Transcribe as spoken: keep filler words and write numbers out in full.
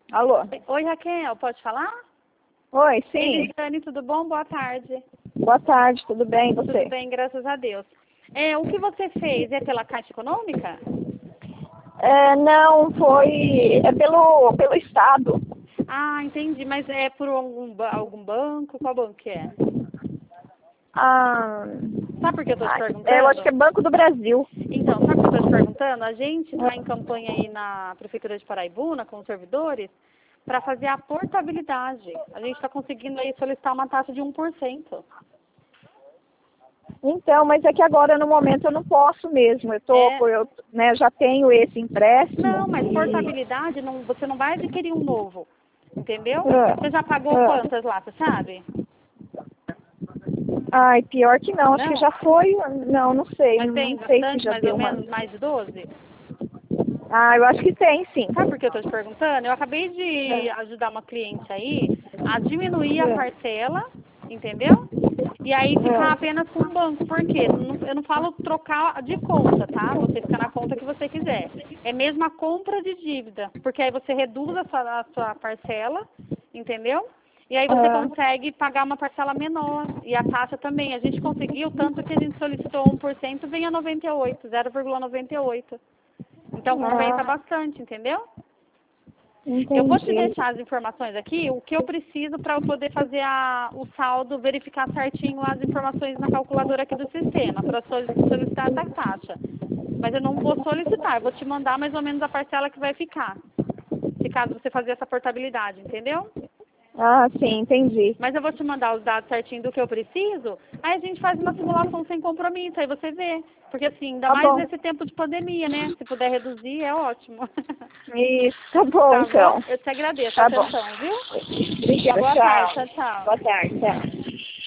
Alô? Oi, Raquel, pode falar? Oi, sim. Elisane, tudo bom? Boa tarde. Boa tarde, tudo bem, e você? Tudo bem, graças a Deus. É, o que você fez é pela Caixa Econômica? É, não, foi... É pelo, pelo Estado. Ah, entendi, mas é por algum, ba- algum banco? Qual banco que é? Ah, Sabe por que eu estou te ah, perguntando? é, eu acho que é Banco do Brasil. Então, sabe por que eu estou te perguntando? A gente está em campanha aí na Prefeitura de Paraibuna, com os servidores, para fazer a portabilidade. A gente está conseguindo aí solicitar uma taxa de um por cento. Então, mas é que agora, no momento, eu não posso mesmo. Eu, tô, É, eu né, já tenho esse empréstimo. não, mas E... portabilidade, não, você não vai adquirir um novo, entendeu? Ah, Você já pagou ah. quantas lá, você sabe? Ai, pior que não, acho que Não? já foi... Não, não sei, Mas tem não sei se bastante, já mais ou deu uma... menos, mais de doze? Ah, eu acho que tem, sim. Sabe por que eu estou te perguntando? Eu acabei de ajudar uma cliente aí a diminuir a parcela, entendeu? E aí ficar apenas com o banco. Por quê? Não- Eu não falo trocar de conta, tá? Você fica na conta que você quiser. É mesmo a compra de dívida. Porque aí você reduz a sua, a sua parcela, entendeu? E aí você Ah, consegue pagar uma parcela menor. E a taxa também. A gente conseguiu, tanto que a gente solicitou um por cento, vem a noventa e oito, zero vírgula noventa e oito. Então compensa ah, bastante, entendeu? Eu vou te entendi. deixar as informações aqui, o que eu preciso para eu poder fazer a, o saldo, verificar certinho as informações na calculadora aqui do sistema, para solicitar essa taxa. Mas eu não vou solicitar, eu vou te mandar mais ou menos a parcela que vai ficar, se caso você fazer essa portabilidade, entendeu? Ah, sim, entendi. Mas eu vou te mandar os dados certinho do que eu preciso, aí a gente faz uma simulação sem compromisso, aí você vê. Porque assim, ainda Tá mais bom. nesse tempo de pandemia, né? Se puder reduzir, é ótimo. Isso, tá bom, Tá bom? então. Eu te agradeço a Tá bom. atenção, viu? Obrigada, Boa tarde, tchau. tchau, tchau. Boa tarde, tchau.